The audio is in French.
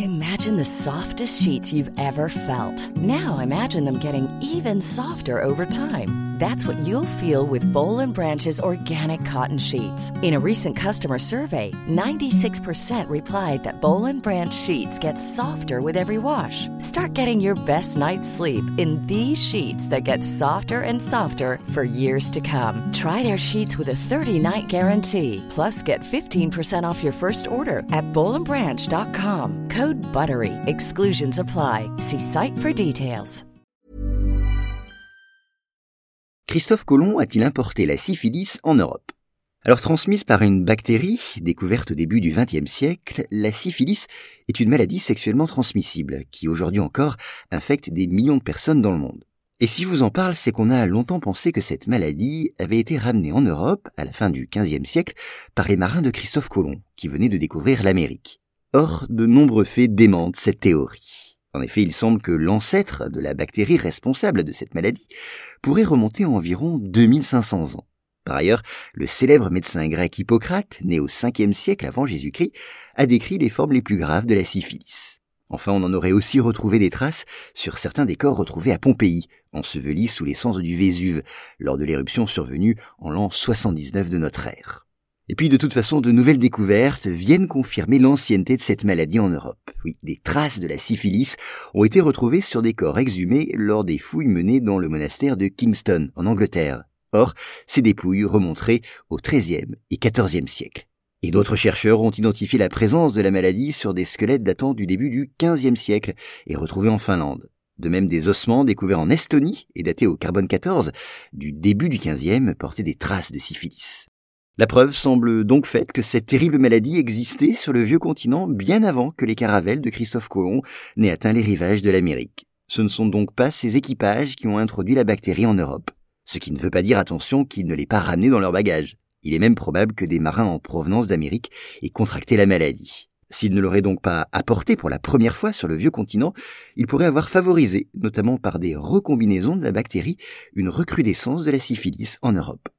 Imagine the softest sheets you've ever felt. Now imagine them getting even softer over time. That's what you'll feel with Boll & Branch's organic cotton sheets. In a recent customer survey, 96% replied that Boll & Branch sheets get softer with every wash. Start getting your best night's sleep in these sheets that get softer and softer for years to come. Try their sheets with a 30-night guarantee. Plus, get 15% off your first order at bollandbranch.com. Code BUTTERY. Exclusions apply. See site for details. Christophe Colomb a-t-il importé la syphilis en Europe? Alors transmise par une bactérie, découverte au début du XXe siècle, la syphilis est une maladie sexuellement transmissible qui aujourd'hui encore infecte des millions de personnes dans le monde. Et si je vous en parle, c'est qu'on a longtemps pensé que cette maladie avait été ramenée en Europe à la fin du XVe siècle par les marins de Christophe Colomb qui venaient de découvrir l'Amérique. Or, de nombreux faits démentent cette théorie. En effet, il semble que l'ancêtre de la bactérie responsable de cette maladie pourrait remonter à environ 2500 ans. Par ailleurs, le célèbre médecin grec Hippocrate, né au 5e siècle avant Jésus-Christ, a décrit les formes les plus graves de la syphilis. Enfin, on en aurait aussi retrouvé des traces sur certains des corps retrouvés à Pompéi, ensevelis sous les cendres du Vésuve, lors de l'éruption survenue en l'an 79 de notre ère. Et puis de toute façon, de nouvelles découvertes viennent confirmer l'ancienneté de cette maladie en Europe. Oui, des traces de la syphilis ont été retrouvées sur des corps exhumés lors des fouilles menées dans le monastère de Kingston, en Angleterre. Or, ces dépouilles remonteraient au XIIIe et XIVe siècle. Et d'autres chercheurs ont identifié la présence de la maladie sur des squelettes datant du début du XVe siècle et retrouvés en Finlande. De même, des ossements découverts en Estonie et datés au carbone 14 du début du XVe portaient des traces de syphilis. La preuve semble donc faite que cette terrible maladie existait sur le vieux continent bien avant que les caravelles de Christophe Colomb n'aient atteint les rivages de l'Amérique. Ce ne sont donc pas ces équipages qui ont introduit la bactérie en Europe. Ce qui ne veut pas dire, attention, qu'ils ne l'aient pas ramenée dans leur bagage. Il est même probable que des marins en provenance d'Amérique aient contracté la maladie. S'ils ne l'auraient donc pas apportée pour la première fois sur le vieux continent, ils pourraient avoir favorisé, notamment par des recombinaisons de la bactérie, une recrudescence de la syphilis en Europe.